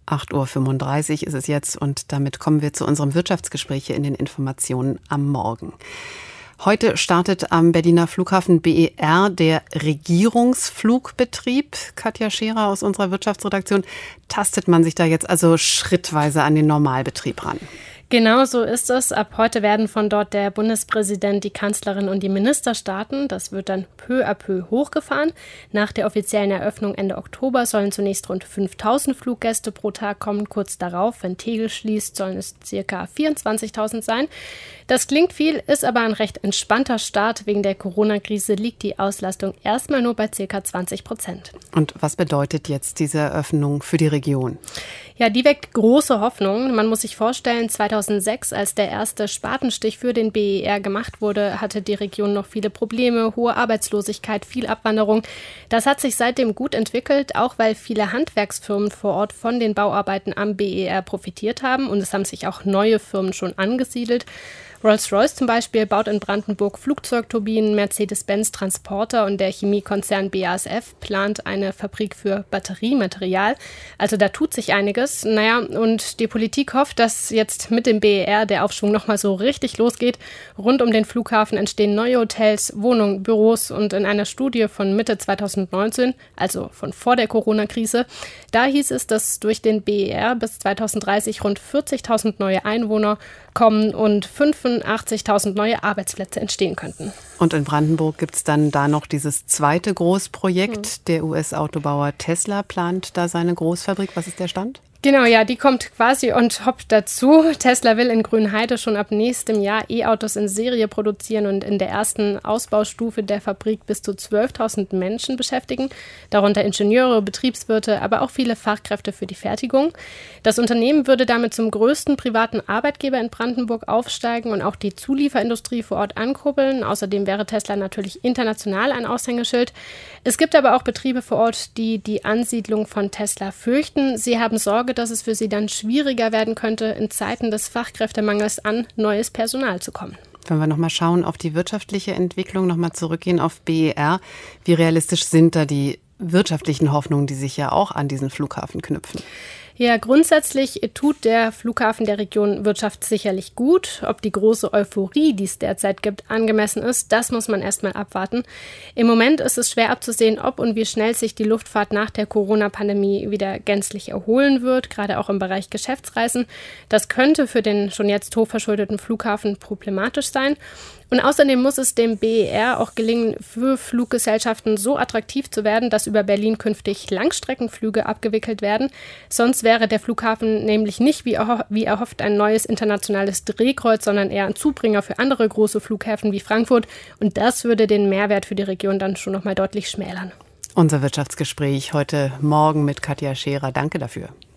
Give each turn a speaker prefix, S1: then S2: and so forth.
S1: 8:35 Uhr ist es jetzt und damit kommen wir zu unserem Wirtschaftsgespräch hier in den Informationen am Morgen. Heute startet am Berliner Flughafen BER der Regierungsflugbetrieb. Katja Scherer aus unserer Wirtschaftsredaktion. Tastet man sich da jetzt also schrittweise an den Normalbetrieb ran?
S2: Genau so ist es. Ab heute werden von dort der Bundespräsident, die Kanzlerin und die Minister starten. Das wird dann peu à peu hochgefahren. Nach der offiziellen Eröffnung Ende Oktober sollen zunächst rund 5.000 Fluggäste pro Tag kommen. Kurz darauf, wenn Tegel schließt, sollen es ca. 24.000 sein. Das klingt viel, ist aber ein recht entspannter Start. Wegen der Corona-Krise liegt die Auslastung erstmal nur bei ca. 20%.
S1: Und was bedeutet jetzt diese Eröffnung für die Region?
S2: Ja, die weckt große Hoffnung. Man muss sich vorstellen, 2006, als der erste Spatenstich für den BER gemacht wurde, hatte die Region noch viele Probleme, hohe Arbeitslosigkeit, viel Abwanderung. Das hat sich seitdem gut entwickelt, auch weil viele Handwerksfirmen vor Ort von den Bauarbeiten am BER profitiert haben. Und es haben sich auch neue Firmen schon angesiedelt. Rolls-Royce zum Beispiel baut in Brandenburg Flugzeugturbinen, Mercedes-Benz Transporter und der Chemiekonzern BASF plant eine Fabrik für Batteriematerial. Also da tut sich einiges. Naja, und die Politik hofft, dass jetzt mit dem BER der Aufschwung nochmal so richtig losgeht. Rund um den Flughafen entstehen neue Hotels, Wohnungen, Büros und in einer Studie von Mitte 2019, also von vor der Corona-Krise, da hieß es, dass durch den BER bis 2030 rund 40.000 neue Einwohner kommen und 85.000 neue Arbeitsplätze entstehen könnten.
S1: Und in Brandenburg gibt es dann da noch dieses zweite Großprojekt. Der US-Autobauer Tesla plant da seine Großfabrik. Was ist der Stand?
S2: Genau, ja, die kommt quasi on top dazu. Tesla will in Grünheide schon ab nächstem Jahr E-Autos in Serie produzieren und in der ersten Ausbaustufe der Fabrik bis zu 12.000 Menschen beschäftigen, darunter Ingenieure, Betriebswirte, aber auch viele Fachkräfte für die Fertigung. Das Unternehmen würde damit zum größten privaten Arbeitgeber in Brandenburg aufsteigen und auch die Zulieferindustrie vor Ort ankurbeln. Außerdem wäre Tesla natürlich international ein Aushängeschild. Es gibt aber auch Betriebe vor Ort, die die Ansiedlung von Tesla fürchten. Sie haben Sorge, dass es für sie dann schwieriger werden könnte, in Zeiten des Fachkräftemangels an neues Personal zu kommen.
S1: Wenn wir nochmal schauen auf die wirtschaftliche Entwicklung, nochmal zurückgehen auf BER, wie realistisch sind da die wirtschaftlichen Hoffnungen, die sich ja auch an diesen Flughafen knüpfen?
S2: Ja, grundsätzlich tut der Flughafen der Region Wirtschaft sicherlich gut. Ob die große Euphorie, die es derzeit gibt, angemessen ist, das muss man erstmal abwarten. Im Moment ist es schwer abzusehen, ob und wie schnell sich die Luftfahrt nach der Corona-Pandemie wieder gänzlich erholen wird, gerade auch im Bereich Geschäftsreisen. Das könnte für den schon jetzt hochverschuldeten Flughafen problematisch sein. Und außerdem muss es dem BER auch gelingen, für Fluggesellschaften so attraktiv zu werden, dass über Berlin künftig Langstreckenflüge abgewickelt werden. Sonst wäre der Flughafen nämlich nicht, wie erhofft, ein neues internationales Drehkreuz, sondern eher ein Zubringer für andere große Flughäfen wie Frankfurt. Und das würde den Mehrwert für die Region dann schon nochmal deutlich schmälern.
S1: Unser Wirtschaftsgespräch heute Morgen mit Katja Scherer. Danke dafür.